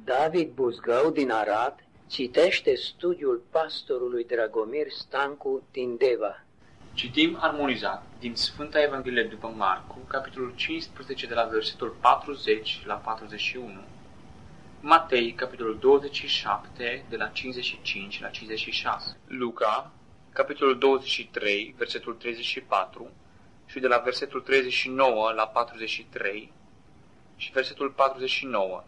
David Buzgău din Arad citește studiul pastorului Dragomir Stancu din Deva. Citim armonizat din Sfânta Evanghelie după Marcu, capitolul 15 de la versetul 40 la 41, Matei, capitolul 27 de la 55 la 56, Luca, capitolul 23, versetul 34 și de la versetul 39 la 43 și versetul 49,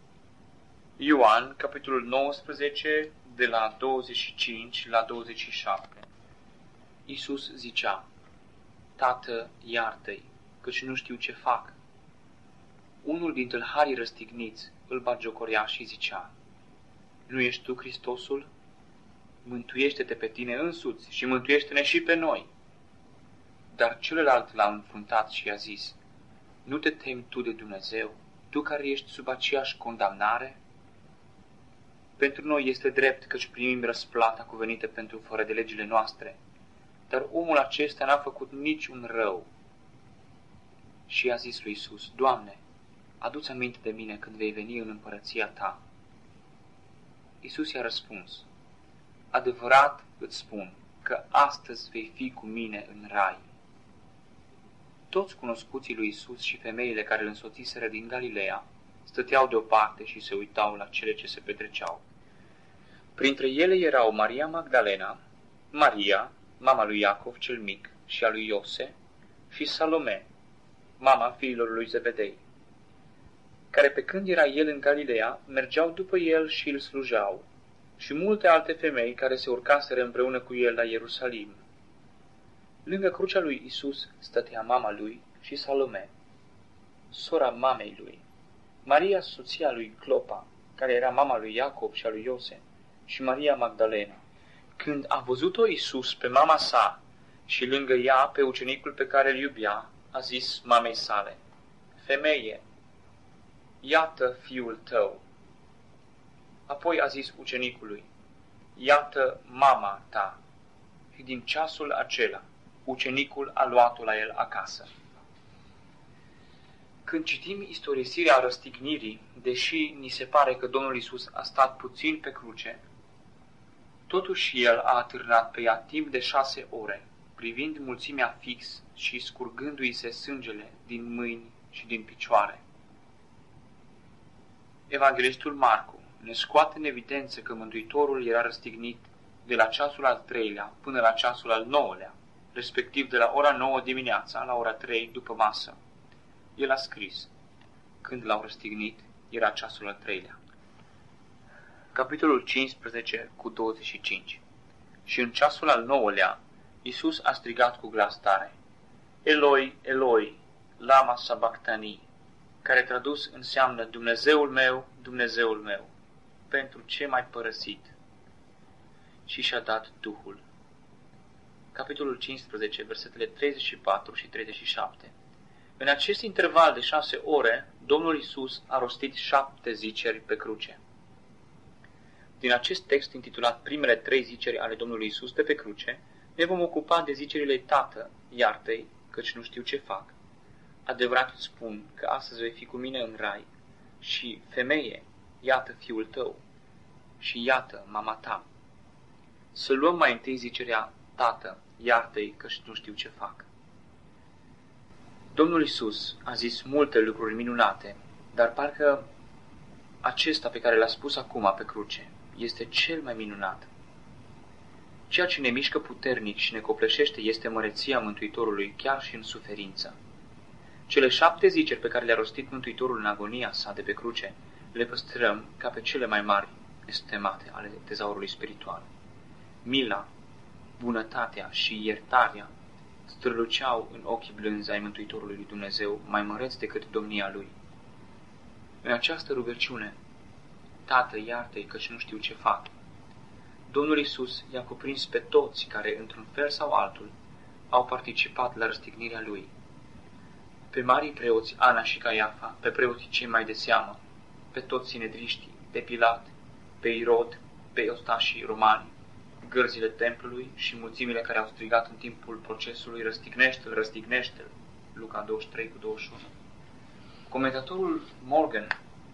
Ioan, capitolul 19 de la 25 la 27. Iisus zicea: Tată, iartă-i, căci nu știu ce fac. Unul din tâlharii răstigniți îl batjocorea și zicea: Nu ești tu Hristosul? Mântuiește-te pe tine însuți și mântuiește-ne și pe noi. Dar celălalt l-a înfruntat și i-a zis: Nu te temi tu de Dumnezeu, tu care ești sub aceeași condamnare? Pentru noi este drept căci primim răsplata cuvenită pentru fără de legile noastre, dar omul acesta n-a făcut niciun rău. Și i-a zis lui Iisus: Doamne, adu-ți aminte de mine când vei veni în împărăția ta. Iisus i-a răspuns: Adevărat îți spun că astăzi vei fi cu mine în rai. Toți cunoscuții lui Iisus și femeile care îl însoțiseră din Galileea stăteau deoparte și se uitau la cele ce se petreceau. Printre ele erau Maria Magdalena, Maria, mama lui Iacov cel mic și a lui Iose, și Salome, mama fiilor lui Zebedei, care pe când era el în Galileea, mergeau după el și îl slujeau, și multe alte femei care se urcaseră împreună cu el la Ierusalim. Lângă crucea lui Iisus stătea mama lui și Salome, sora mamei lui, Maria, soția lui Clopa, care era mama lui Iacov și a lui Iose, și Maria Magdalena. Când a văzut-o Iisus pe mama sa și lângă ea pe ucenicul pe care îl iubea, a zis mamei sale: Femeie, iată fiul tău. Apoi a zis ucenicului: Iată mama ta. Și din ceasul acela, ucenicul a luat-o la el acasă. Când citim istorisirea răstignirii, deși ni se pare că Domnul Iisus a stat puțin pe cruce, totuși el a atârnat pe ea timp de 6 ore, privind mulțimea fix și scurgându-i se sângele din mâini și din picioare. Evanghelistul Marcu ne scoate în evidență că Mântuitorul era răstignit de la ceasul al 3-lea până la ceasul al 9-lea, respectiv de la ora 9 dimineața la ora 3 după masă. El a scris: Când l-au răstignit, era ceasul al 3-lea. Capitolul 15 cu 25. Și în ceasul al 9-lea, Iisus a strigat cu glas tare: Eloi, Eloi, lama sabachthani, care tradus înseamnă: Dumnezeul meu, pentru ce m-ai părăsit? Și și-a dat Duhul. Capitolul 15, versetele 34 și 37. În acest interval de 6 ore, Domnul Iisus a rostit 7 ziceri pe cruce. Din acest text intitulat Primele 3 ziceri ale Domnului Iisus de pe cruce, ne vom ocupa de zicerile: Tată, iartă-i, căci nu știu ce fac. Adevărat îți spun că astăzi vei fi cu mine în rai. Și femeie, iată fiul tău. Și iată mama ta. Să luăm mai întâi zicerea: Tată, iartă-i, căci nu știu ce fac. Domnul Iisus a zis multe lucruri minunate, dar parcă acesta pe care l-a spus acum pe cruce este cel mai minunat. Ceea ce ne mișcă puternic și ne copleșește este măreția Mântuitorului chiar și în suferință. Cele 7 ziceri pe care le-a rostit Mântuitorul în agonia sa de pe cruce le păstrăm ca pe cele mai mari estimate ale tezaurului spiritual. Mila, bunătatea și iertarea străluceau în ochii blânzi ai Mântuitorului lui Dumnezeu, mai măreți decât domnia lui. În această rugăciune: Tată, iartă-i, căci nu știu ce fac, Domnul Iisus i-a cuprins pe toți care, într-un fel sau altul, au participat la răstignirea lui. Pe marii preoți Ana și Caiafa, pe preoții cei mai de seamă, pe toți sinedriștii, pe Pilat, pe Irod, pe ostașii romani, gărzile templului și mulțimile care au strigat în timpul procesului: Răstignește-l, răstignește-l, Luca 23 cu 21. Comentatorul Morgan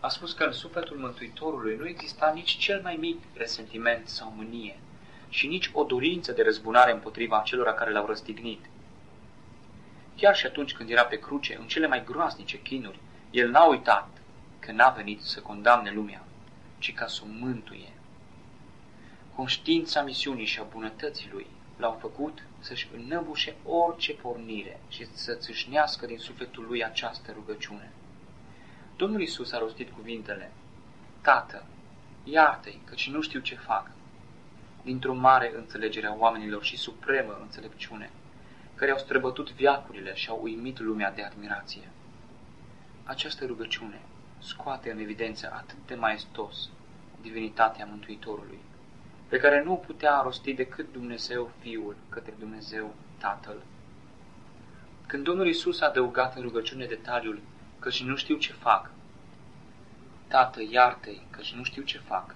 a spus că în sufletul Mântuitorului nu exista nici cel mai mic resentiment sau mânie și nici o dorință de răzbunare împotriva acelora care l-au răstignit. Chiar și atunci când era pe cruce, în cele mai groaznice chinuri, el n-a uitat că n-a venit să condamne lumea, ci ca să o mântuie. Conștiința misiunii și a bunătății lui l-au făcut să-și înnăbușe orice pornire și să țâșnească din sufletul lui această rugăciune. Domnul Iisus a rostit cuvintele: Tată, iartă-i, căci nu știu ce fac, dintr-o mare înțelegere a oamenilor și supremă înțelepciune, care au străbătut veacurile și au uimit lumea de admirație. Această rugăciune scoate în evidență atât de maestos divinitatea Mântuitorului, pe care nu o putea rosti decât Dumnezeu Fiul către Dumnezeu Tatăl. Când Domnul Iisus a adăugat în rugăciune detaliul: căci nu știu ce fac, Tată, iartă-i, căci nu știu ce fac,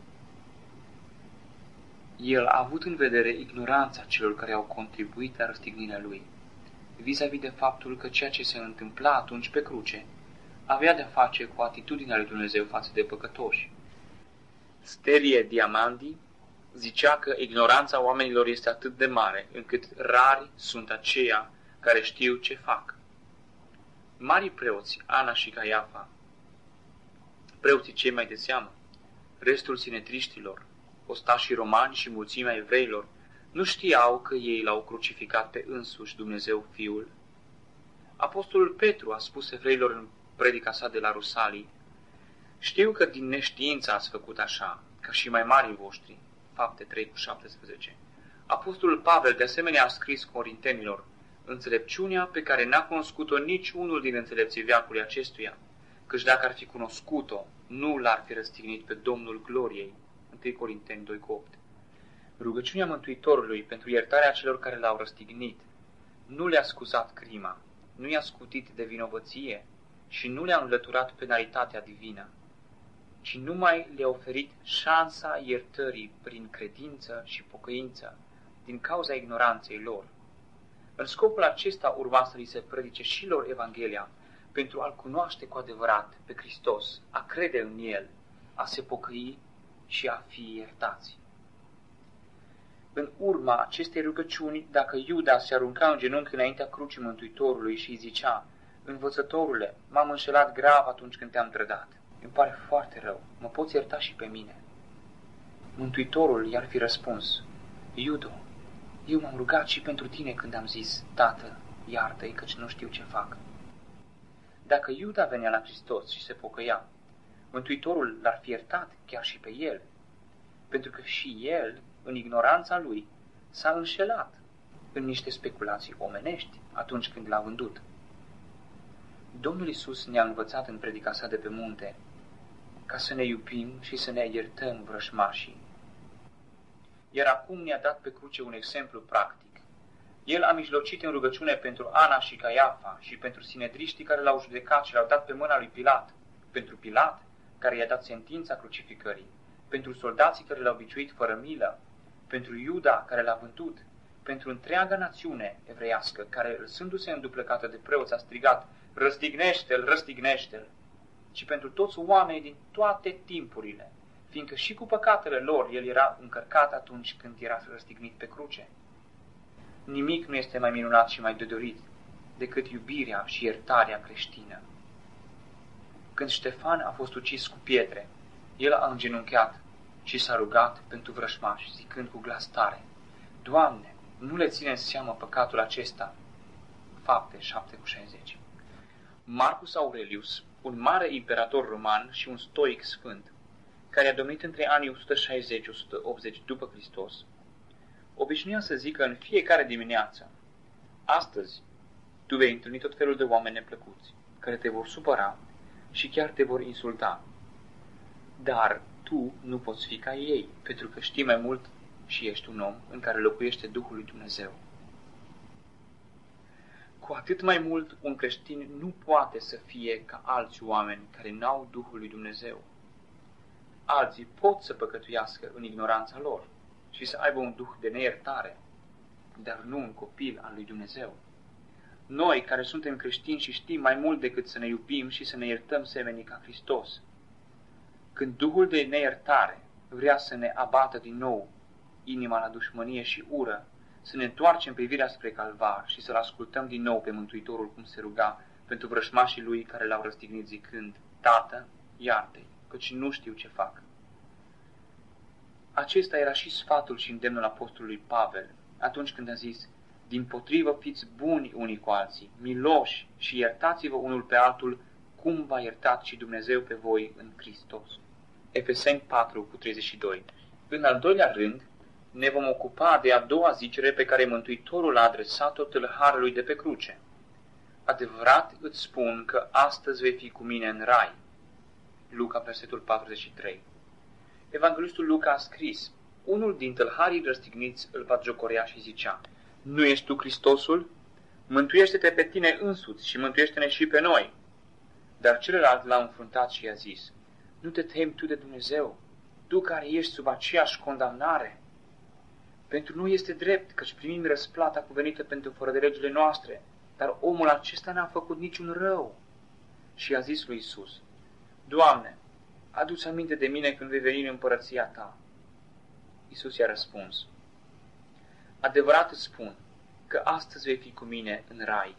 el a avut în vedere ignoranța celor care au contribuit la răstignirea lui, vis-a-vis de faptul că ceea ce se întâmpla atunci pe cruce avea de-a face cu atitudinea lui Dumnezeu față de păcătoși. Sterie Diamandi zicea că ignoranța oamenilor este atât de mare, încât rari sunt aceia care știu ce fac. Marii preoți, Ana și Caiafa, preoții cei mai de seamă, restul sinetriștilor, ostașii romani și mulțimea evreilor, nu știau că ei l-au crucificat pe însuși Dumnezeu Fiul. Apostolul Petru a spus evreilor în predica sa de la Rusalii: știu că din neștiință ați făcut așa, ca și mai marii voștri. Fapte 3:17. Apostolul Pavel de asemenea a scris corintenilor: înțelepciunea pe care n-a cunoscut-o nici unul din înțelepții veacului acestuia, căci dacă ar fi cunoscut-o, nu l-ar fi răstignit pe Domnul gloriei. 1 Corinteni 2:8. Rugăciunea Mântuitorului pentru iertarea celor care l-au răstignit nu le-a scuzat crima, nu i-a scutit de vinovăție și nu le-a înlăturat penalitatea divină, ci numai le-a oferit șansa iertării prin credință și pocăință din cauza ignoranței lor. În scopul acesta urma să li se predice și lor Evanghelia, pentru a-L cunoaște cu adevărat pe Hristos, a crede în El, a se pocăi și a fi iertați. În urma acestei rugăciuni, dacă Iuda se arunca în genunchi înaintea crucii Mântuitorului și îi zicea: învățătorule, m-am înșelat grav atunci când te-am trădat, îmi pare foarte rău, mă poți ierta și pe mine? Mântuitorul i-ar fi răspuns: Iudo, eu m-am rugat și pentru tine când am zis: Tată, iartă-i, căci nu știu ce fac. Dacă Iuda venea la Hristos și se pocăia, Mântuitorul l-ar fi iertat chiar și pe el, pentru că și el, în ignoranța lui, s-a înșelat în niște speculații omenești atunci când l-a vândut. Domnul Iisus ne-a învățat în predica sa de pe munte ca să ne iubim și să ne iertăm vrăjmașii. Iar acum ne-a dat pe cruce un exemplu practic. El a mijlocit în rugăciune pentru Ana și Caiafa și pentru sinedriștii care l-au judecat și l-au dat pe mâna lui Pilat, pentru Pilat, care i-a dat sentința crucificării, pentru soldații care l-au biciuit fără milă, pentru Iuda care l-a vândut, pentru întreaga națiune evreiască care, lăsându-se înduplecată de preoți, a strigat: răstignește-l, răstignește-l, și pentru toți oamenii din toate timpurile, fiindcă și cu păcatele lor el era încărcat atunci când era răstignit pe cruce. Nimic nu este mai minunat și mai de dorit decât iubirea și iertarea creștină. Când Ștefan a fost ucis cu pietre, el a îngenunchiat și s-a rugat pentru vrăjmași, zicând cu glas tare: Doamne, nu le ține în seamă păcatul acesta. Fapte 7:60. Marcus Aurelius, un mare imperator roman și un stoic sfânt, care a domnit între anii 160-180 după Hristos, obișnuia să zică în fiecare dimineață: astăzi tu vei întâlni tot felul de oameni neplăcuți, care te vor supăra și chiar te vor insulta. Dar tu nu poți fi ca ei, pentru că știi mai mult și ești un om în care locuiește Duhul lui Dumnezeu. Cu atât mai mult, un creștin nu poate să fie ca alți oameni care n-au Duhul lui Dumnezeu. Alții pot să păcătuiască în ignoranța lor și să aibă un duh de neiertare, dar nu un copil al lui Dumnezeu. Noi, care suntem creștini și știm mai mult decât să ne iubim și să ne iertăm semenii ca Hristos, când Duhul de neiertare vrea să ne abată din nou inima la dușmănie și ură, să ne întoarcem privirea spre Calvar și să-L ascultăm din nou pe Mântuitorul cum se ruga pentru vrășmașii Lui care L-au răstignit zicând, Tată, iartă-i, căci nu știu ce fac. Acesta era și sfatul și îndemnul apostolului Pavel, atunci când a zis, dimpotrivă fiți buni unii cu alții, miloși și iertați-vă unul pe altul, cum v-a iertat și Dumnezeu pe voi în Hristos. Efeseni 4:32. În al doilea rând, ne vom ocupa de a doua zicere pe care Mântuitorul a adresat-o tâlharului de pe cruce. Adevărat îți spun că astăzi vei fi cu mine în rai. Luca, versetul 43. Evanghelistul Luca a scris, unul din tâlharii răstigniți îl batjocorea și zicea, nu ești tu Hristosul? Mântuiește-te pe tine însuți și mântuiește-ne și pe noi. Dar celălalt l-a înfruntat și i-a zis, nu te temi tu de Dumnezeu, tu care ești sub aceeași condamnare. Pentru noi este drept, căci primim răsplata cuvenită pentru fără de legile noastre, dar omul acesta n-a făcut niciun rău. Și i-a zis lui Iisus, Doamne, adu-ți aminte de mine când vei veni în împărăția ta. Iisus i-a răspuns, adevărat îți spun că astăzi vei fi cu mine în rai.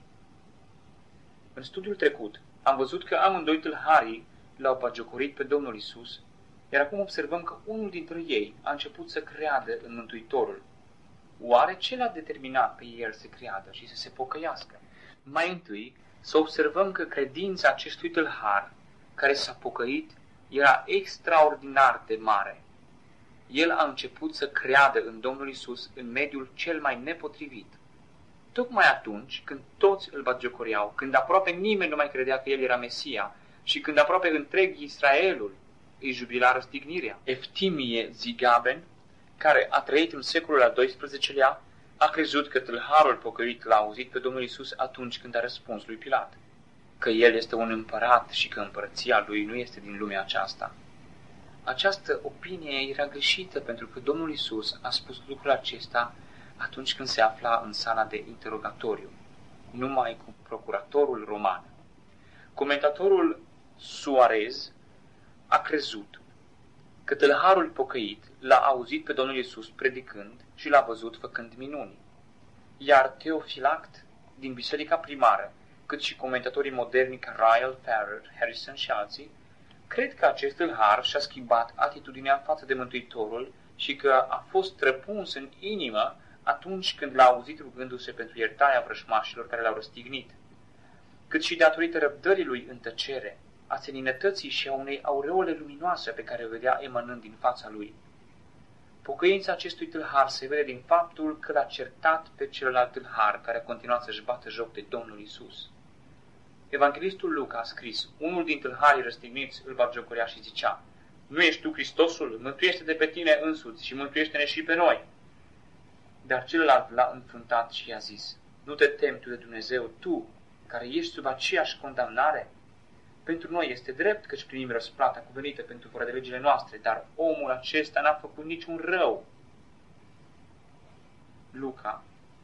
În studiul trecut am văzut că amândoi tâlharii l-au bagiocorit pe Domnul Iisus, iar acum observăm că unul dintre ei a început să creadă în Mântuitorul. Oare ce l-a determinat pe el să creadă și să se pocăiască? Mai întâi, să observăm că credința acestui tâlhar, care s-a pocăit, era extraordinar de mare. El a început să creadă în Domnul Iisus în mediul cel mai nepotrivit. Tocmai atunci când toți îl batjocoreau, când aproape nimeni nu mai credea că el era Mesia și când aproape întreg Israelul îi jubila răstignirea. Eftimie Zigaben, care a trăit în secolul al XII-lea, a crezut că tâlharul pocăit l-a auzit pe Domnul Iisus atunci când a răspuns lui Pilat, că el este un împărat și că împărăția lui nu este din lumea aceasta. Această opinie era greșită pentru că Domnul Iisus a spus lucrul acesta atunci când se afla în sala de interogatoriu, numai cu procuratorul roman. Comentatorul Suarez a crezut că tâlharul pocăit l-a auzit pe Domnul Iisus predicând și l-a văzut făcând minuni. Iar Teofilact din biserica primară, cât și comentatorii moderni ca Ryle, Farrer, Harrison și alții, cred că acest tâlhar și-a schimbat atitudinea față de Mântuitorul și că a fost trăpuns în inimă atunci când l-a auzit rugându-se pentru iertarea vrășmașilor care l-au răstignit, cât și datorită răbdării lui în tăcere, a seninătății și a unei aureole luminoase pe care o vedea emanând din fața lui. Pocăința acestui tâlhar se vede din faptul că l-a certat pe celălalt tâlhar care a continuat să-și bată joc de Domnul Iisus. Evanghelistul Luca a scris, unul din tâlharii răstigniți îl batjocorea și zicea, nu ești tu Hristosul? Mântuiește-te pe tine însuți și mântuiește-ne și pe noi. Dar celălalt l-a înfruntat și i-a zis, nu te temi tu de Dumnezeu, tu, care ești sub aceeași condamnare? Pentru noi este drept căci primim răsplata cuvenită pentru fără de legile noastre, dar omul acesta n-a făcut niciun rău. Luca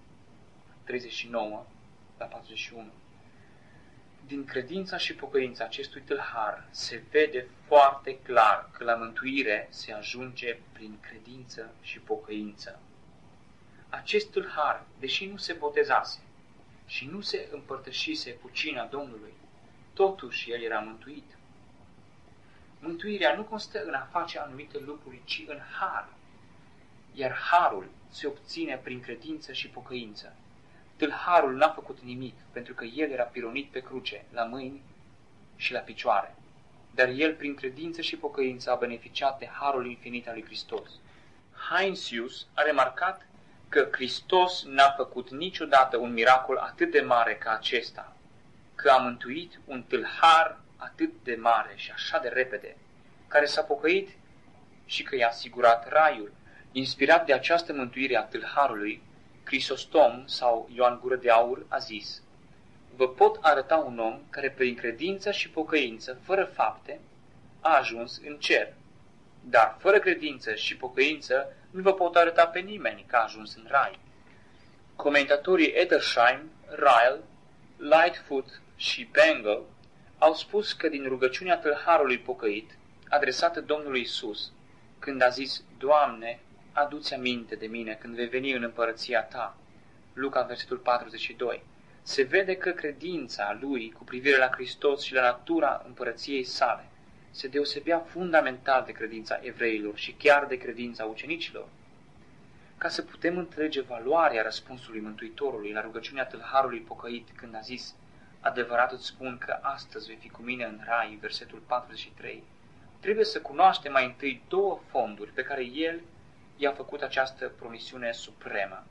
39:41. Din credința și pocăința acestui tâlhar se vede foarte clar că la mântuire se ajunge prin credință și pocăință. Acest tâlhar, deși nu se botezase și nu se împărtășise cu cina Domnului, totuși el era mântuit. Mântuirea nu constă în a face anumite lucruri, ci în har, iar harul se obține prin credință și pocăință. Tâlharul n-a făcut nimic, pentru că el era pironit pe cruce, la mâini și la picioare, dar el prin credință și pocăință a beneficiat de harul infinit al lui Hristos. Heinsius a remarcat că Hristos n-a făcut niciodată un miracol atât de mare ca acesta, că a mântuit un tâlhar atât de mare și așa de repede, care s-a pocăit și că i-a asigurat raiul. Inspirat de această mântuire a tâlharului, Crisostom sau Ioan Gură de Aur a zis, vă pot arăta un om care prin credință și pocăință, fără fapte, a ajuns în cer, dar fără credință și pocăință nu vă pot arăta pe nimeni că a ajuns în rai. Comentatorii Edersheim, Ryle, Lightfoot și Bengal au spus că din rugăciunea tâlharului pocăit adresată Domnului Isus, când a zis, Doamne, adu-ți aminte de mine când vei veni în împărăția ta. Luca, versetul 42. Se vede că credința lui cu privire la Hristos și la natura împărăției sale se deosebea fundamental de credința evreilor și chiar de credința ucenicilor. Ca să putem înțelege valoarea răspunsului Mântuitorului la rugăciunea tâlharului pocăit când a zis, adevărat îți spun că astăzi vei fi cu mine în rai, versetul 43, trebuie să cunoaștem mai întâi două fonduri pe care el i-a făcut această promisiune supremă.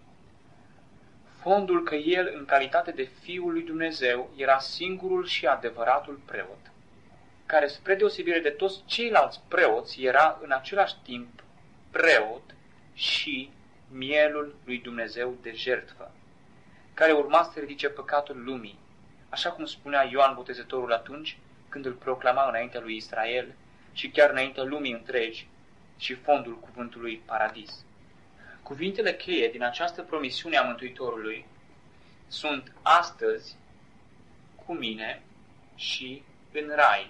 Fondul că el, în calitate de Fiul lui Dumnezeu, era singurul și adevăratul preot, care, spre deosebire de toți ceilalți preoți, era în același timp preot și mielul lui Dumnezeu de jertfă, care urma să ridice păcatul lumii, așa cum spunea Ioan Botezătorul atunci când îl proclama înaintea lui Israel și chiar înaintea lumii întregi și fondul cuvântului paradis. Cuvintele cheie din această promisiune a Mântuitorului sunt astăzi cu mine și în rai.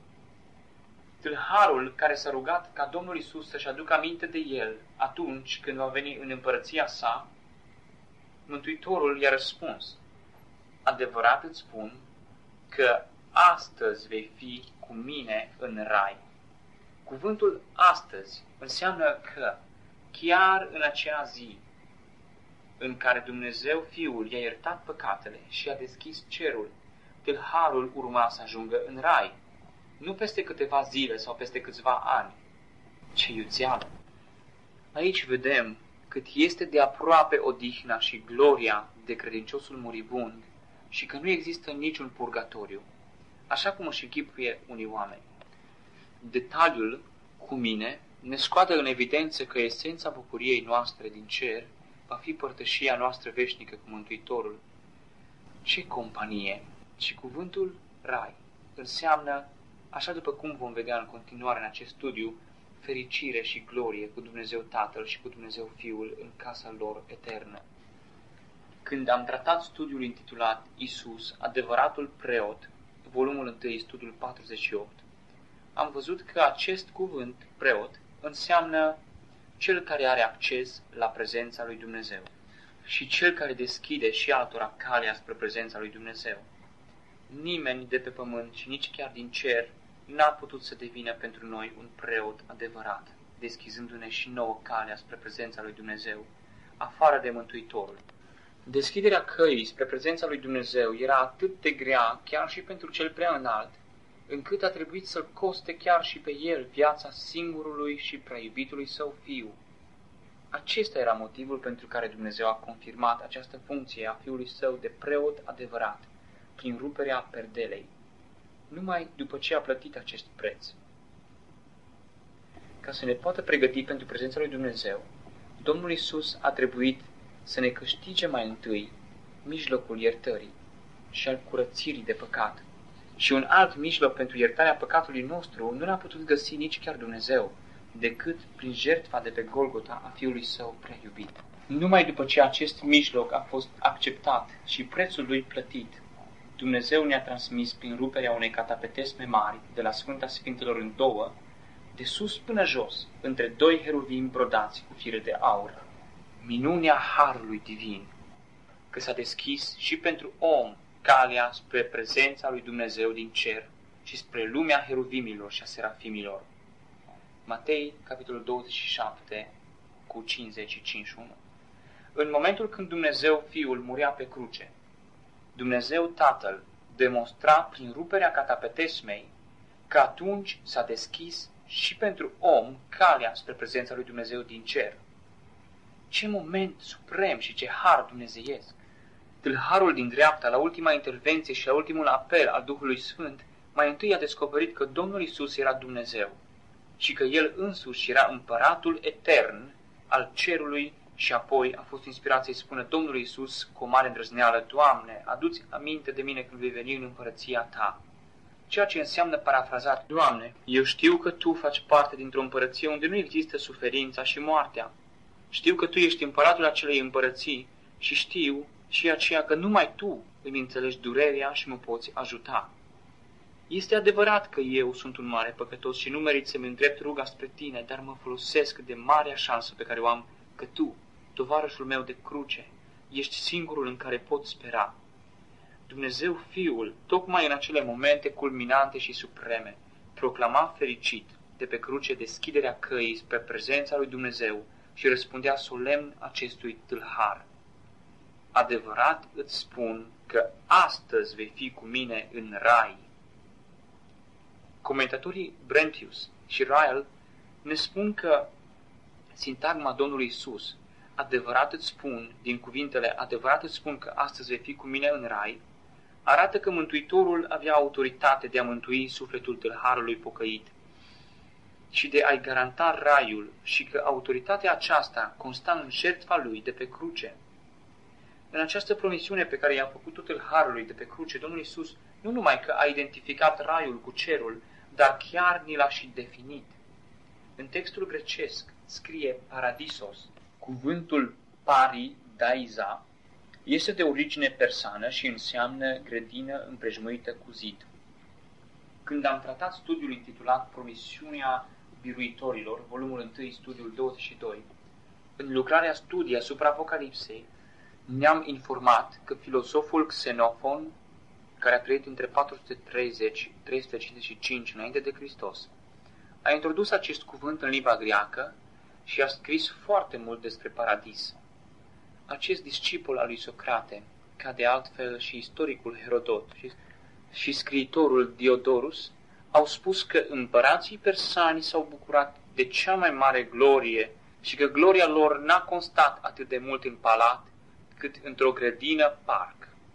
Tâlharul care s-a rugat ca Domnul Isus să-și aducă aminte de el atunci când va veni în împărăția sa, Mântuitorul i-a răspuns, adevărat îți spun că astăzi vei fi cu mine în rai. Cuvântul astăzi înseamnă că chiar în acea zi în care Dumnezeu Fiul i-a iertat păcatele și a deschis cerul, tâlharul urma să ajungă în rai, nu peste câteva zile sau peste câțiva ani. Ce iuțeală! Aici vedem cât este de aproape odihna și gloria de credinciosul muribund și că nu există niciun purgatoriu, așa cum își închipuie unii oameni. Detaliul cu mine ne scoate în evidență că esența bucuriei noastre din cer va fi părtășia noastră veșnică cu Mântuitorul. Ce companie! Și cuvântul rai înseamnă, așa după cum vom vedea în continuare în acest studiu, fericire și glorie cu Dumnezeu Tatăl și cu Dumnezeu Fiul în casa lor eternă. Când am tratat studiul intitulat Isus, adevăratul preot, volumul 1, studiul 48, am văzut că acest cuvânt, preot, înseamnă cel care are acces la prezența lui Dumnezeu și cel care deschide și altora calea spre prezența lui Dumnezeu. Nimeni de pe pământ și nici chiar din cer n-a putut să devină pentru noi un preot adevărat, deschizându-ne și nouă calea spre prezența lui Dumnezeu, afară de Mântuitorul. Deschiderea căii spre prezența lui Dumnezeu era atât de grea, chiar și pentru cel prea înalt, încât a trebuit să-l coste chiar și pe el viața singurului și prea iubitului său fiu. Acesta era motivul pentru care Dumnezeu a confirmat această funcție a fiului său de preot adevărat, prin ruperea perdelei, numai după ce a plătit acest preț. Ca să ne poată pregăti pentru prezența lui Dumnezeu, Domnul Isus a trebuit să ne câștige mai întâi mijlocul iertării și al curățirii de păcat. Și un alt mijloc pentru iertarea păcatului nostru nu l-a putut găsi nici chiar Dumnezeu, decât prin jertfa de pe Golgota a Fiului Său prea iubit. Numai după ce acest mijloc a fost acceptat și prețul lui plătit, Dumnezeu ne-a transmis prin ruperea unei catapetesme mari de la Sfânta Sfintelor în două, de sus până jos, între doi heruvimi brodați cu fire de aur, minunea harului divin, că s-a deschis și pentru om calea spre prezența lui Dumnezeu din cer și spre lumea heruvimilor și a serafimilor. Matei, capitolul 27, cu 50 și 51. În momentul când Dumnezeu Fiul murea pe cruce, Dumnezeu Tatăl demonstra prin ruperea catapetesmei că atunci s-a deschis și pentru om calea spre prezența lui Dumnezeu din cer. Ce moment suprem și ce har dumnezeiesc! Tâlharul din dreapta, la ultima intervenție și la ultimul apel al Duhului Sfânt, mai întâi a descoperit că Domnul Isus era Dumnezeu și că El însuși era împăratul etern al cerului și apoi a fost inspirat să-i spună Domnului Isus cu o mare îndrăzneală, Doamne, adu-ți aminte de mine când vei veni în împărăția Ta. Ceea ce înseamnă parafrazat, Doamne, eu știu că Tu faci parte dintr-o împărăție unde nu există suferința și moartea. Știu că Tu ești împăratul acelei împărății și știu și aceea că numai Tu îmi înțelegi durerea și mă poți ajuta. Este adevărat că eu sunt un mare păcătos și nu merit să-mi îndrept ruga spre tine, dar mă folosesc de marea șansă pe care o am, că tu, tovarășul meu de cruce, ești singurul în care pot spera. Dumnezeu Fiul, tocmai în acele momente culminante și supreme, proclama fericit de pe cruce deschiderea căii spre prezența lui Dumnezeu și răspundea solemn acestui tâlhar: adevărat îți spun că astăzi vei fi cu mine în rai. Comentatorii Brentius și Ryle ne spun că sintagma Domnului Iisus, adevărat îți spun, din cuvintele adevărat îți spun că astăzi vei fi cu mine în rai, arată că Mântuitorul avea autoritate de a mântui sufletul tâlharului pocăit și de a-i garanta raiul și că autoritatea aceasta consta în jertfa lui de pe cruce. În această promisiune pe care i-a făcut-o tâlharului de pe cruce, Domnul Iisus nu numai că a identificat raiul cu cerul, dar chiar ni l-a și definit. În textul grecesc scrie paradisos. Cuvântul paradaiza este de origine persană și înseamnă grădină împrejmuită cu zid. Când am tratat studiul intitulat Promisiunea biruitorilor, volumul 1, studiul 22, în lucrarea studii asupra Apocalipsei, ne-am informat că filozoful Xenofon, care a trăit între 430-355 înainte de Hristos, a introdus acest cuvânt în limba greacă și a scris foarte mult despre paradis. Acest discipol al lui Socrate, ca de altfel și istoricul Herodot și scriitorul Diodorus, au spus că împărații persani s-au bucurat de cea mai mare glorie și că gloria lor n-a constat atât de mult în palat, cât într-o grădină parc.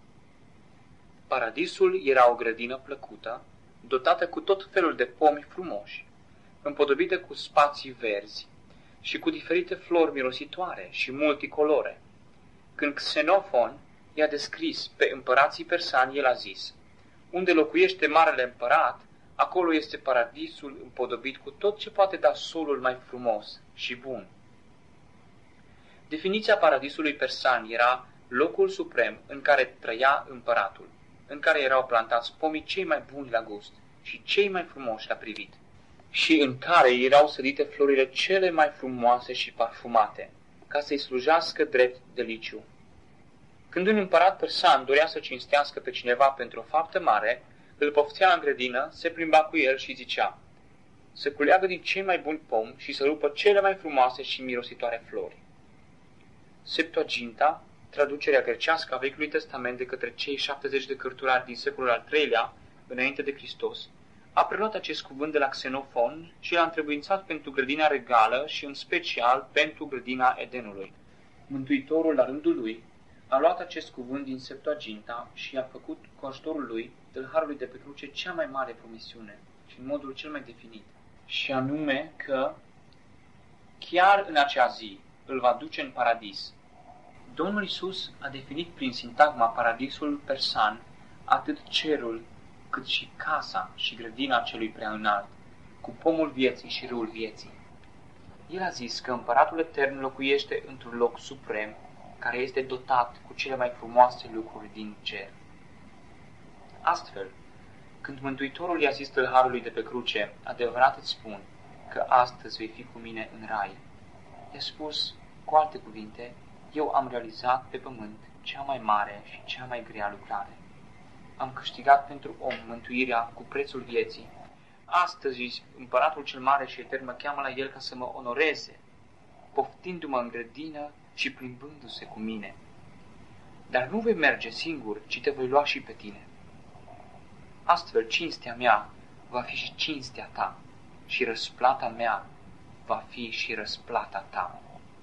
Paradisul era o grădină plăcută, dotată cu tot felul de pomi frumoși, împodobită cu spații verzi și cu diferite flori mirositoare și multicolore. Când Xenofon i-a descris pe împărații persani, el a zis: unde locuiește marele împărat, acolo este paradisul împodobit cu tot ce poate da solul mai frumos și bun. Definiția paradisului persan era locul suprem în care trăia împăratul, în care erau plantați pomii cei mai buni la gust și cei mai frumoși la privit, și în care erau sădite florile cele mai frumoase și parfumate, ca să-i slujească drept deliciu. Când un împărat persan dorea să cinstească pe cineva pentru o faptă mare, îl poftea în grădină, se plimba cu el și zicea să culeagă din cei mai buni pomi și să rupă cele mai frumoase și mirositoare flori. Septuaginta, traducerea grecească a Vechiului Testament de către cei 70 de cărturari din secolul al III-lea, înainte de Hristos, a preluat acest cuvânt de la Xenofon și l-a întrebuințat pentru grădina regală și în special pentru grădina Edenului. Mântuitorul, la rândul lui, a luat acest cuvânt din Septuaginta și a făcut cu ajutorul lui, tâlharului de pe cruce, cea mai mare promisiune și în modul cel mai definit, și anume că chiar în acea zi îl va duce în paradis. Domnul Iisus a definit prin sintagma paradisul persan atât cerul, cât și casa și grădina celui prea înalt, cu pomul vieții și râul vieții. El a zis că împăratul etern locuiește într-un loc suprem, care este dotat cu cele mai frumoase lucruri din cer. Astfel, când Mântuitorul i-a zis tâlharului de pe cruce, adevărat îți spun că astăzi vei fi cu mine în rai, i-a spus, cu alte cuvinte, eu am realizat pe pământ cea mai mare și cea mai grea lucrare. Am câștigat pentru om mântuirea cu prețul vieții. Astăzi, împăratul cel mare și etern mă cheamă la el ca să mă onoreze, poftindu-mă în grădină și plimbându-se cu mine. Dar nu vei merge singur, ci te voi lua și pe tine. Astfel, cinstea mea va fi și cinstea ta, și răsplata mea va fi și răsplata ta.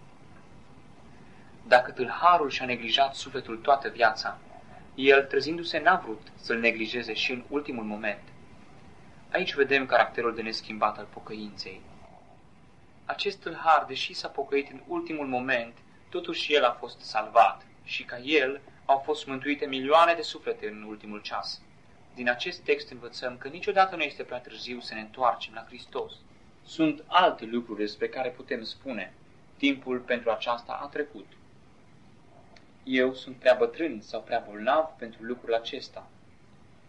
Dacă tâlharul și-a neglijat sufletul toată viața, el, trezindu-se, n-a vrut să-l neglijeze și în ultimul moment. Aici vedem caracterul de neschimbat al pocăinței. Acest tâlhar, deși s-a pocăit în ultimul moment, totuși el a fost salvat și ca el au fost mântuite milioane de suflete în ultimul ceas. Din acest text învățăm că niciodată nu este prea târziu să ne întoarcem la Hristos. Sunt alte lucruri despre care putem spune: timpul pentru aceasta a trecut. Eu sunt prea bătrân sau prea bolnav pentru lucrul acesta.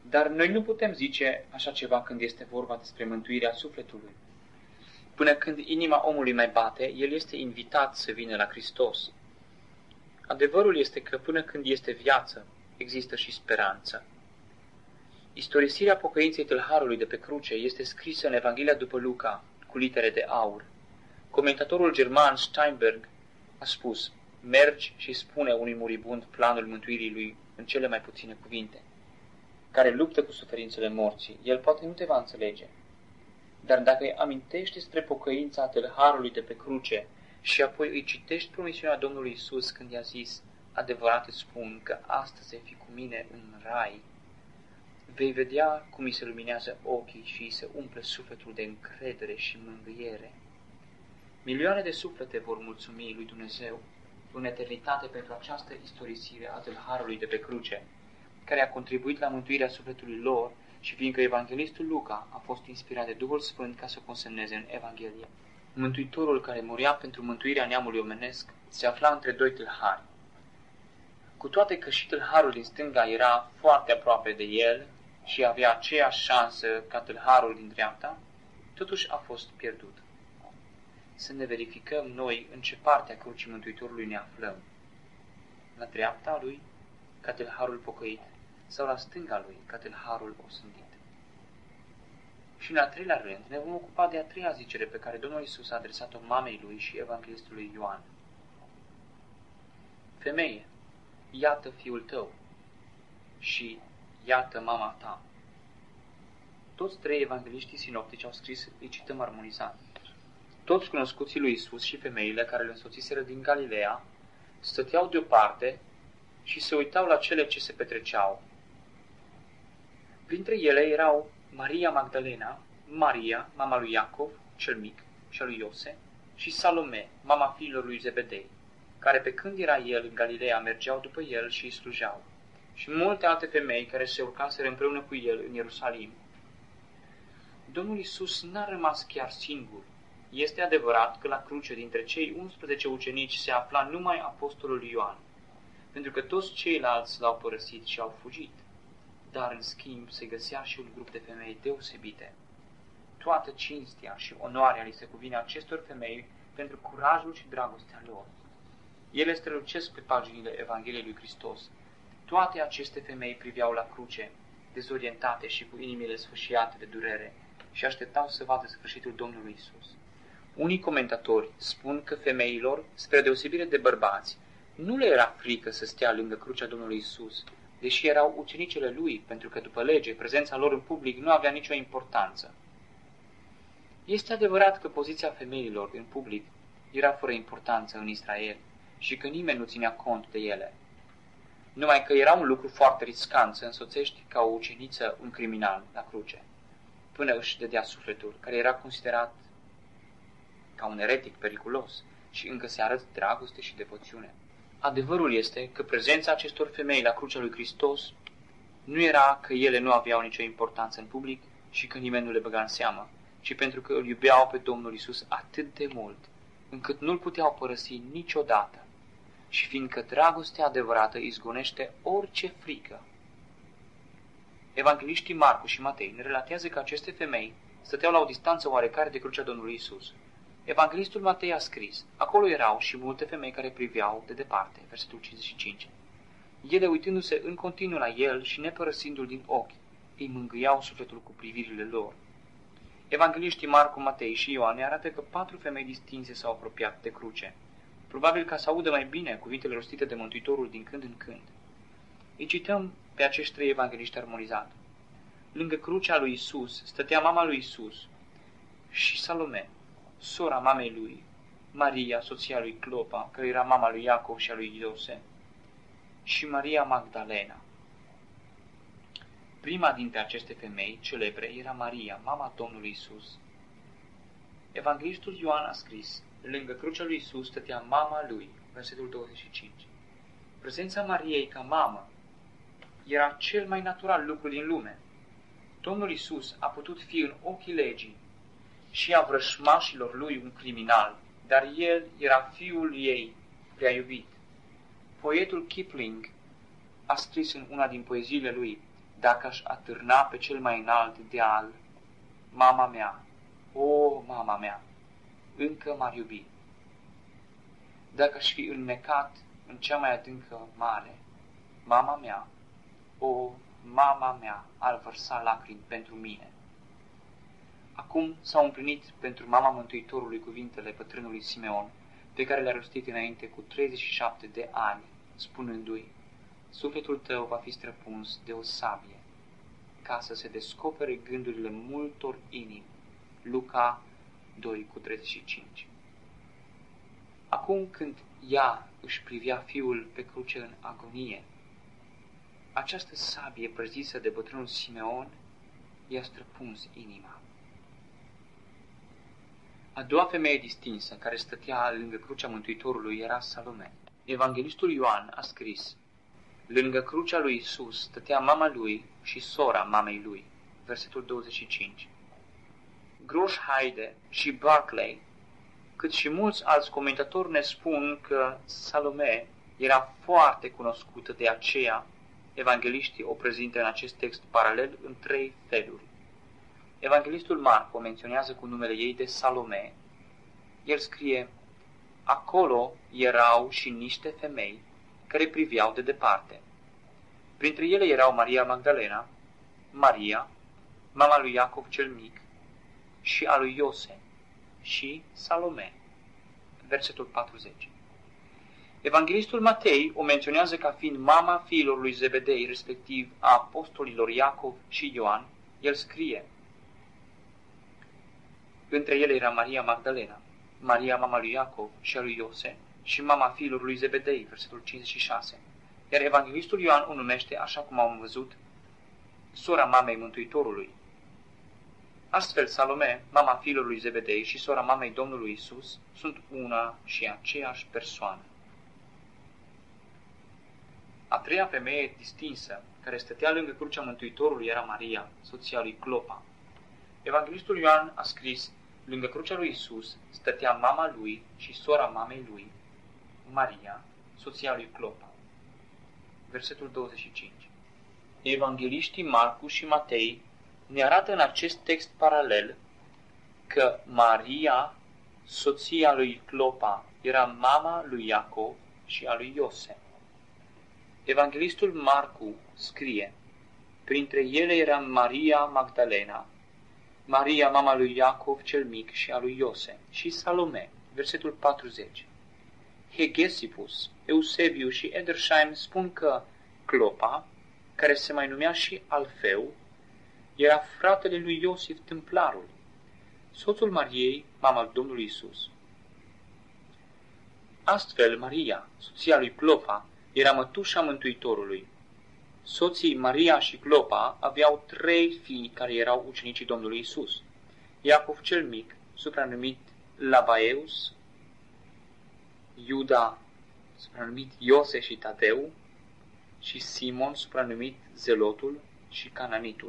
Dar noi nu putem zice așa ceva când este vorba despre mântuirea sufletului. Până când inima omului mai bate, el este invitat să vină la Hristos. Adevărul este că până când este viață, există și speranță. Istorisirea pocăinței tâlharului de pe cruce este scrisă în Evanghelia după Luca, cu litere de aur. Comentatorul german Steinberg a spus: mergi și spune unui muribund planul mântuirii lui în cele mai puține cuvinte, care luptă cu suferințele morții. El poate nu te va înțelege. Dar dacă îi amintești despre pocăința tâlharului de pe cruce și apoi îi citești promisiunea Domnului Isus când i-a zis: adevărat îți spun că astăzi vei fi cu mine în rai, vei vedea cum îi se luminează ochii și îi se umple sufletul de încredere și mângâiere. Milioane de suflete vor mulțumi lui Dumnezeu în eternitate pentru această istorisire a tâlharului de pe cruce, care a contribuit la mântuirea sufletului lor și fiindcă evanghelistul Luca a fost inspirat de Duhul Sfânt ca să o consemneze în Evanghelie. Mântuitorul care muria pentru mântuirea neamului omenesc se afla între doi tâlhari. Cu toate că și tâlharul din stânga era foarte aproape de el și avea aceeași șansă ca tâlharul din dreapta, totuși a fost pierdut. Să ne verificăm noi în ce parte a crucii Mântuitorului ne aflăm. La dreapta lui, ca tâlharul pocăit, sau la stânga lui, ca tâlharul osândit. Și în al treilea rând ne vom ocupa de a treia zicere pe care Domnul Iisus a adresat-o mamei lui și evanghelistului Ioan. Femeie, iată fiul tău și iată mama ta. Toți trei evangeliștii sinoptici au scris, îi cităm armonizat. Toți cunoscuții lui Isus și femeile care îl însoțiseră din Galileea stăteau deoparte și se uitau la cele ce se petreceau. Printre ele erau Maria Magdalena, Maria, mama lui Iacov, cel mic, și a lui Iose, și Salome, mama fiilor lui Zebedei, care pe când era el în Galileea mergeau după el și îi slujeau, și multe alte femei care se urcaseră împreună cu el în Ierusalim. Domnul Iisus n-a rămas chiar singur. Este adevărat că la cruce dintre cei 11 ucenici se afla numai apostolul Ioan, pentru că toți ceilalți l-au părăsit și au fugit. Dar, în schimb, se găsea și un grup de femei deosebite. Toată cinstea și onoarea li se cuvine acestor femei pentru curajul și dragostea lor. Ele strălucesc pe paginile Evangheliei lui Hristos. Toate aceste femei priveau la cruce, dezorientate și cu inimile sfâșiate de durere, și așteptau să vadă sfârșitul Domnului Isus. Unii comentatori spun că femeilor, spre deosebire de bărbați, nu le era frică să stea lângă crucea Domnului Isus, deși erau ucenicele lui, pentru că după lege, prezența lor în public nu avea nicio importanță. Este adevărat că poziția femeilor în public era fără importanță în Israel și că nimeni nu ținea cont de ele. Numai că era un lucru foarte riscant să însoțești ca o uceniță un criminal la cruce, până își dădea sufletul, care era considerat ca un eretic periculos și încă se arăți dragoste și devoțiune. Adevărul este că prezența acestor femei la crucea lui Hristos nu era că ele nu aveau nicio importanță în public și că nimeni nu le băga în seamă, ci pentru că îl iubeau pe Domnul Isus atât de mult, încât nu-l puteau părăsi niciodată, și fiindcă dragostea adevărată izgonește orice frică. Evangheliștii Marcu și Matei ne relatează că aceste femei stăteau la o distanță oarecare de crucea Domnului Isus. Evanghelistul Matei a scris: acolo erau și multe femei care priveau de departe, versetul 55. Ele, uitându-se în continuu la el și nepărăsindu-l din ochi, îi mângâiau sufletul cu privirile lor. Evangheliștii Marcu, Matei și Ioan ne arată că 4 femei distinse s-au apropiat de cruce, probabil ca să audă mai bine cuvintele rostite de Mântuitorul din când în când. Îi cităm pe acești 3 evangeliști armonizat. Lângă crucea lui Isus stătea mama lui Isus și Salome, sora mamei lui, Maria, soția lui Clopa, care era mama lui Iacov și a lui Iose, și Maria Magdalena. Prima dintre aceste femei celebre era Maria, mama Domnului Isus. Evanghelistul Ioan a scris: lângă crucea lui Isus stătea mama lui, versetul 25. Prezența Mariei ca mamă era cel mai natural lucru din lume. Domnul Isus a putut fi în ochii legii și a vrășmașilor lui un criminal, dar el era fiul ei prea iubit. Poetul Kipling a scris în una din poeziile lui: dacă aș atârna pe cel mai înalt deal, mama mea, o, mama mea, încă m-ar iubi. Dacă aș fi înnecat în cea mai adâncă mare, mama mea, o, mama mea, ar vărsa lacrimi pentru mine. Acum s-au împlinit pentru mama Mântuitorului cuvintele bătrânului Simeon, pe care le-a rostit înainte cu 37 de ani, spunându-i: sufletul tău va fi străpuns de o sabie, ca să se descopere gândurile multor inimi. Luca 2:35. Acum când ea își privea fiul pe cruce în agonie, această sabie prezisă de bătrânul Simeon i-a străpuns inima. A doua femeie distinsă care stătea lângă crucea Mântuitorului era Salome. Evanghelistul Ioan a scris: lângă crucea lui Isus stătea mama lui și sora mamei lui. Versetul 25. Grosh Haide și Barclay, cât și mulți alți comentatori ne spun că Salome era foarte cunoscută, de aceea evangeliștii o prezintă în acest text paralel în 3 feluri. Evanghelistul Marcu o menționează cu numele ei de Salome. El scrie: acolo erau și niște femei care priveau de departe. Printre ele erau Maria Magdalena, Maria, mama lui Iacov cel mic și a lui Iose, și Salome. Versetul 40. Evanghelistul Matei o menționează ca fiind mama fiilor lui Zebedei, respectiv a apostolilor Iacov și Ioan. El scrie: între ele era Maria Magdalena, Maria mama lui Iacov și a lui Iose și mama fiilor lui Zebedei, versetul 56. Iar evanghelistul Ioan o numește, așa cum am văzut, sora mamei Mântuitorului. Astfel, Salome, mama fiilor lui Zebedei și sora mamei Domnului Isus sunt una și aceeași persoană. A treia femeie distinsă, care stătea lângă crucea Mântuitorului, era Maria, soția lui Clopa. Evanghelistul Ioan a scris: lângă crucea lui Isus stătea mama lui și sora mamei lui, Maria, soția lui Clopa. Versetul 25. Evangeliștii Marcu și Matei ne arată în acest text paralel că Maria, soția lui Clopa, era mama lui Iacov și a lui Iose. Evanghelistul Marcu scrie: printre ele era Maria Magdalena, Maria mama lui Iacov cel mic și a lui Iose, și Salome. Versetul 40. Hegesippus, Eusebiu și Edersheim spun că Clopa, care se mai numea și Alfeu, era fratele lui Iosif Templarul, soțul Mariei, mama Domnului Isus. Astfel, Maria, soția lui Clopa, era mătușa Mântuitorului. Soții Maria și Clopa aveau 3 fii care erau ucenicii Domnului Isus: Iacov cel mic, supranumit Labaeus, Iuda, supranumit Iose și Tadeu, și Simon, supranumit Zelotul și Cananitul.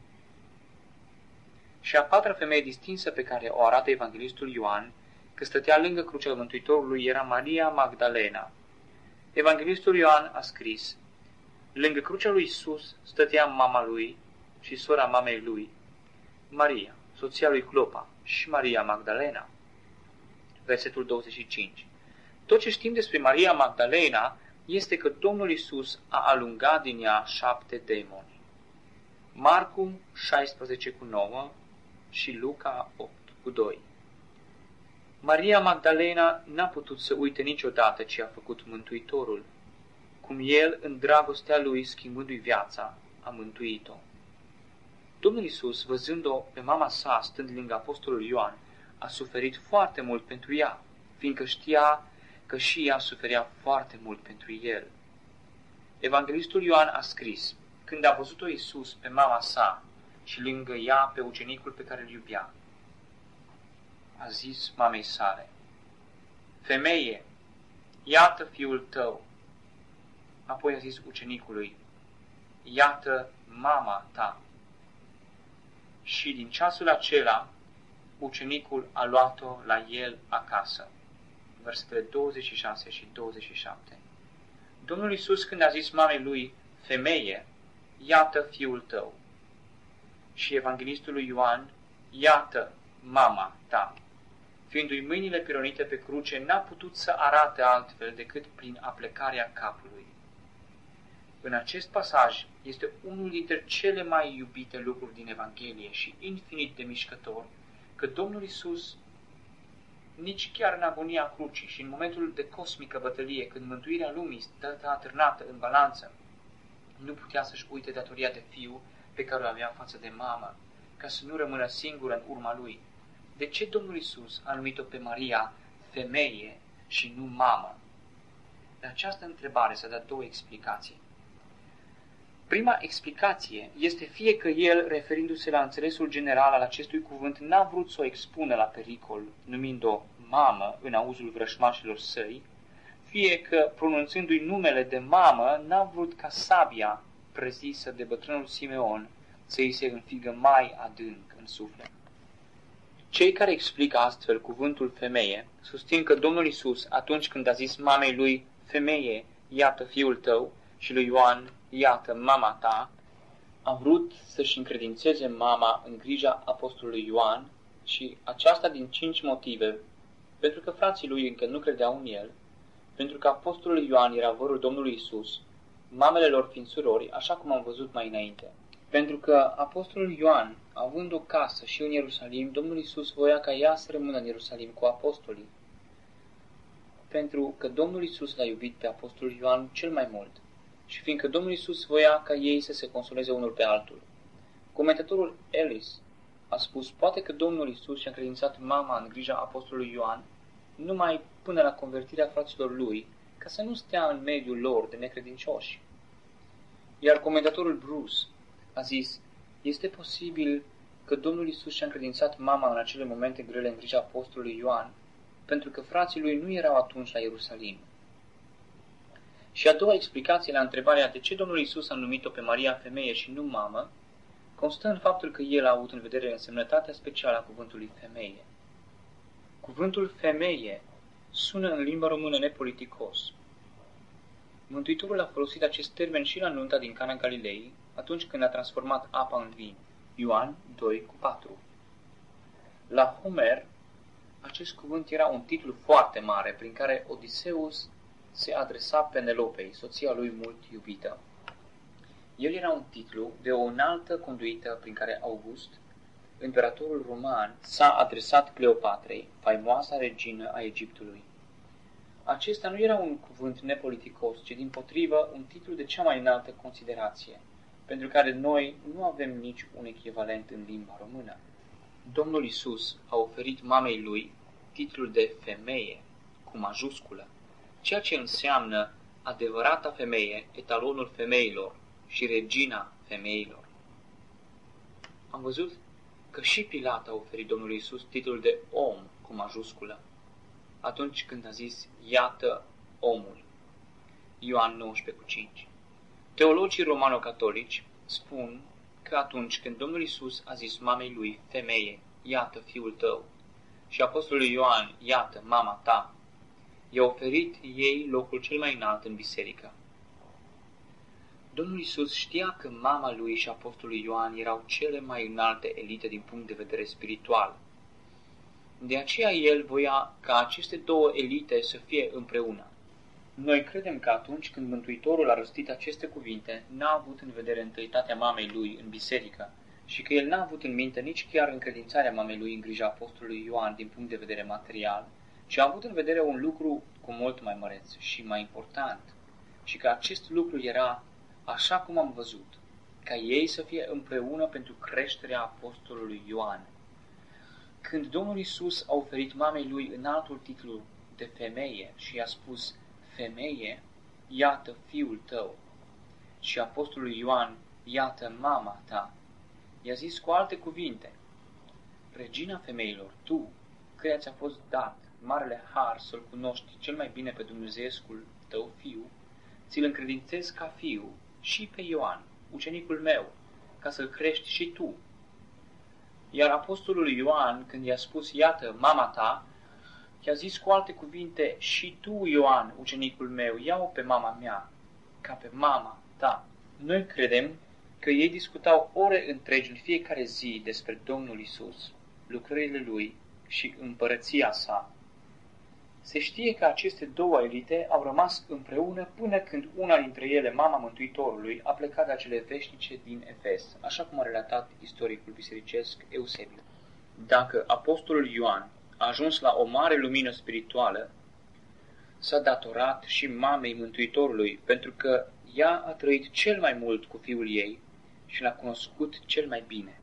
Și a patra femeie distinsă pe care o arată evanghelistul Ioan, că stătea lângă crucea Mântuitorului, era Maria Magdalena. Evanghelistul Ioan a scris: lângă crucea lui Isus stătea mama lui și sora mamei lui, Maria, soția lui Clopa, și Maria Magdalena. Versetul 25. Tot ce știm despre Maria Magdalena este că Domnul Isus a alungat din ea 7 demoni. Marcu 16:9 și Luca 8:2. Maria Magdalena n-a putut să uite niciodată ce a făcut Mântuitorul, cum El, în dragostea Lui, schimbându-i viața, a mântuit-o. Domnul Isus, văzând-o pe mama sa stând lângă apostolul Ioan, a suferit foarte mult pentru ea, fiindcă știa că și ea suferea foarte mult pentru El. Evanghelistul Ioan a scris: când a văzut-o Isus pe mama sa și lângă ea pe ucenicul pe care îl iubea, a zis mamei sale: femeie, iată fiul tău. Apoi a zis ucenicului: iată mama ta. Și din ceasul acela, ucenicul a luat-o la el acasă. Versetele 26 și 27. Domnul Iisus, când a zis mamei lui: femeie, iată fiul tău. Și evanghelistul lui Ioan, iată mama ta. Fiindu-i mâinile pironite pe cruce, n-a putut să arate altfel decât prin aplecarea capului. În acest pasaj este unul dintre cele mai iubite lucruri din Evanghelie și infinit de mișcător, că Domnul Iisus, nici chiar în agonia crucii și în momentul de cosmică bătălie, când mântuirea lumii stă atârnată în balanță, nu putea să-și uite datoria de fiu pe care o avea față de mamă, ca să nu rămână singură în urma lui. De ce Domnul Iisus a numit-o pe Maria femeie și nu mamă? La această întrebare s-a dat două explicații. Prima explicație este fie că el, referindu-se la înțelesul general al acestui cuvânt, n-a vrut să o expună la pericol, numind-o mamă în auzul vrășmașilor săi, fie că, pronunțându-i numele de mamă, n-a vrut ca sabia prezisă de bătrânul Simeon să îi se înfigă mai adânc în suflet. Cei care explică astfel cuvântul femeie susțin că Domnul Iisus, atunci când a zis mamei lui, femeie, iată fiul tău, și lui Ioan, iată mama ta, a vrut să-și încredințeze mama în grija apostolului Ioan și aceasta din 5 motive, pentru că frații lui încă nu credeau în el, pentru că apostolul Ioan era vărul Domnului Iisus, mamele lor fiind surori, așa cum am văzut mai înainte. Pentru că apostolul Ioan, având o casă și în Ierusalim, Domnul Iisus voia ca ea să rămână în Ierusalim cu apostolii. Pentru că Domnul Iisus l-a iubit pe apostolul Ioan cel mai mult și fiindcă Domnul Iisus voia ca ei să se consoleze unul pe altul. Comentatorul Ellis a spus, poate că Domnul Iisus și-a încredințat mama în grija apostolului Ioan numai până la convertirea fraților lui, ca să nu stea în mediul lor de necredincioși. Iar comentatorul Bruce a zis, este posibil că Domnul Iisus și-a încredințat mama în acele momente grele în grija apostolului Ioan, pentru că frații lui nu erau atunci la Ierusalim. Și a doua explicație la întrebarea de ce Domnul Iisus a numit-o pe Maria femeie și nu mamă, constă în faptul că el a avut în vedere însemnătatea specială a cuvântului femeie. Cuvântul femeie sună în limba română nepoliticos. Mântuitorul a folosit acest termen și la nunta din Cana Galilei, atunci când a transformat apa în vin. Ioan 2:4. La Homer, acest cuvânt era un titlu foarte mare prin care Odiseus se adresa Penelopei, soția lui mult iubită. El era un titlu de o înaltă conduită prin care August, imperatorul roman, s-a adresat Cleopatrei, faimoasa regină a Egiptului. Acesta nu era un cuvânt nepoliticos, ci dimpotrivă un titlu de cea mai înaltă considerație, pentru care noi nu avem nici un echivalent în limba română. Domnul Iisus a oferit mamei lui titlul de femeie, cu majusculă, ceea ce înseamnă adevărata femeie, etalonul femeilor și regina femeilor. Am văzut că și Pilat a oferit Domnului Iisus titlul de om cu majusculă, atunci când a zis, iată omul. Ioan 19:5. Teologii romano-catolici spun că atunci când Domnul Iisus a zis mamei lui, femeie, iată fiul tău, și apostolului Ioan, iată mama ta, i-a oferit ei locul cel mai înalt în biserică. Domnul Iisus știa că mama lui și apostolul Ioan erau cele mai înalte elite din punct de vedere spiritual. De aceea el voia ca aceste două elite să fie împreună. Noi credem că atunci când Mântuitorul a rostit aceste cuvinte, n-a avut în vedere întâitatea mamei lui în biserică și că el n-a avut în minte nici chiar încredințarea mamei lui în grija apostolului Ioan din punct de vedere material, ci a avut în vedere un lucru cu mult mai măreț și mai important, și că acest lucru era, așa cum am văzut, ca ei să fie împreună pentru creșterea apostolului Ioan. Când Domnul Iisus a oferit mamei lui înaltul titlu de femeie și i-a spus, femeie, iată fiul tău, și apostolul Ioan, iată mama ta, i-a zis cu alte cuvinte, regina femeilor, tu, căreia ți-a fost dat marele har să-L cunoști cel mai bine pe Dumnezeescul tău fiu, ți-l încredințez ca fiu și pe Ioan, ucenicul meu, ca să-l crești și tu. Iar apostolul Ioan, când i-a spus, iată mama ta, i-a zis cu alte cuvinte, și tu, Ioan, ucenicul meu, ia-o pe mama mea, ca pe mama ta. Noi credem că ei discutau ore întregi în fiecare zi despre Domnul Isus, lucrările Lui și împărăția sa. Se știe că aceste două elite au rămas împreună până când una dintre ele, mama Mântuitorului, a plecat de cele veșnice din Efes, așa cum a relatat istoricul bisericesc Eusebiu. Dacă apostolul Ioan a ajuns la o mare lumină spirituală, s-a datorat și mamei Mântuitorului, pentru că ea a trăit cel mai mult cu fiul ei și l-a cunoscut cel mai bine.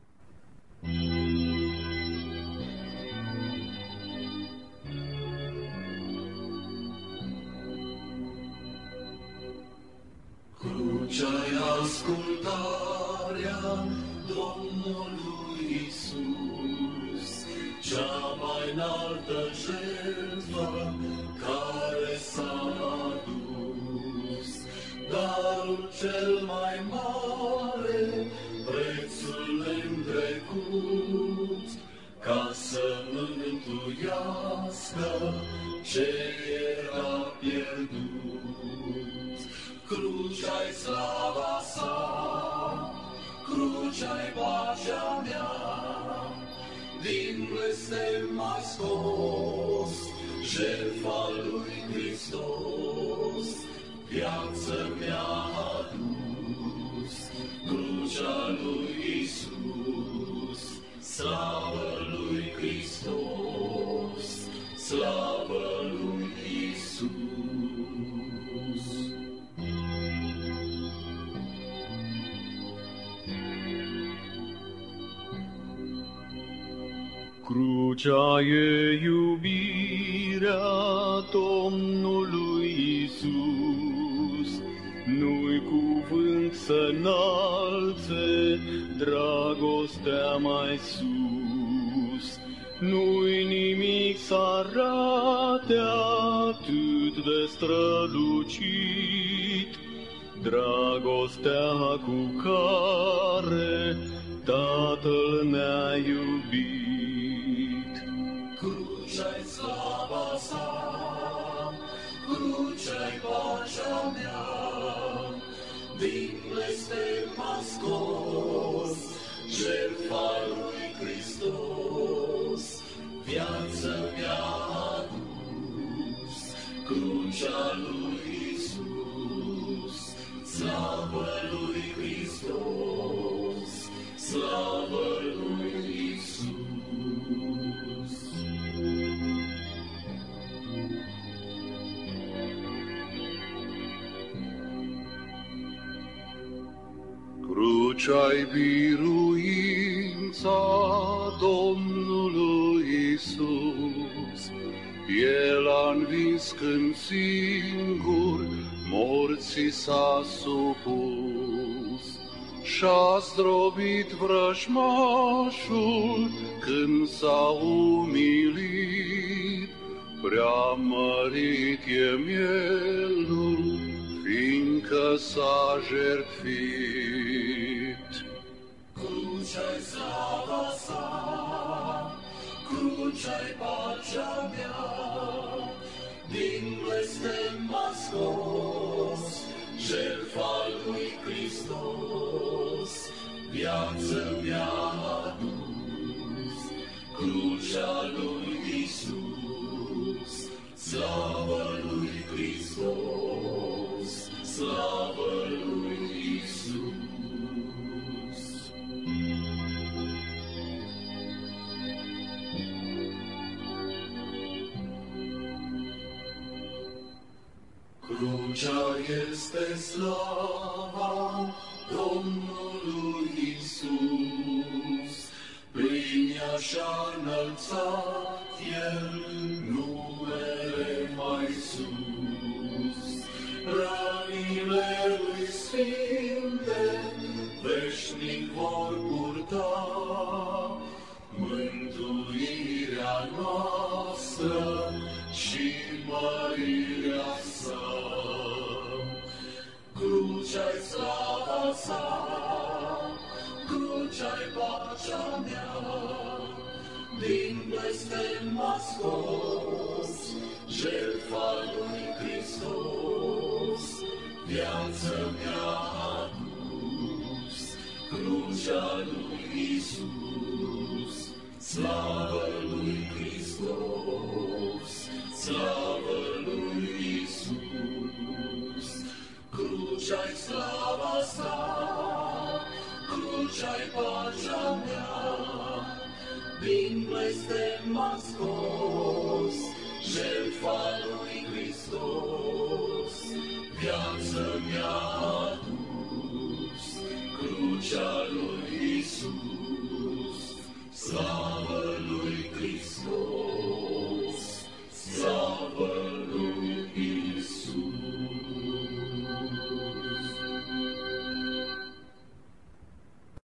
Crucea-i ascultarea Domnului Iisus, cea mai înaltă jertfă care s-a adus. Darul cel mai mare, prețul întrecut, ca să mântuiască ce era pierdut. Crucea-i slava sa, crucea-i pacea mea, din blestem m-ai scos, jertfa lui Hristos, viață mi-a adus. Crucea lui Iisus, slavă lui Hristos, slavă lui Iisus. Crucea e iubirea Domnului Iisus, nu-i cuvânt să înalțe dragostea mai sus, nu-i nimic să arate atât de strălucit, dragostea cu care Tatăl ne-a iubit. Crucea-i slava sa, crucea-i pacea mea, din blestem m-a scos, jertfa lui Hristos, viață mi-a adus. Crucea lui Iisus, slavă lui Hristos, slavă lui Iisus. Crucea-i biruința Domnului Iisus, El a învins când singur morții s-a supus, și-a zdrobit vrăjmașul când s-a umilit, prea mărit e mielul, fiindcă s-a jertfit. Crucea-i slava sa, crucea-i pacea mea, din blestem m-a scos, jertfa lui Hristos, viață mi-a adus. Crucea lui Iisus, slavă lui Hristos, slavă lui Iisus. Crucea este slava Domnului Iisus, prin ea și-a înălțat El numele mai sus. Rănile lui sfinte veșnic vor purta, mântuirea noastră și mărirea sa. Crucea-i slava sa, crucea-i pacea mea, din blestem m-a scos, jertfa lui Hristos, viață mi-a adus. crucea lui Iisus, slavă lui Hristos, slavă lui Iisus. Crucea-i slava sa, crucea-i pacea mea, din blestem m-a scos, jertfa lui Hristos, viață mea.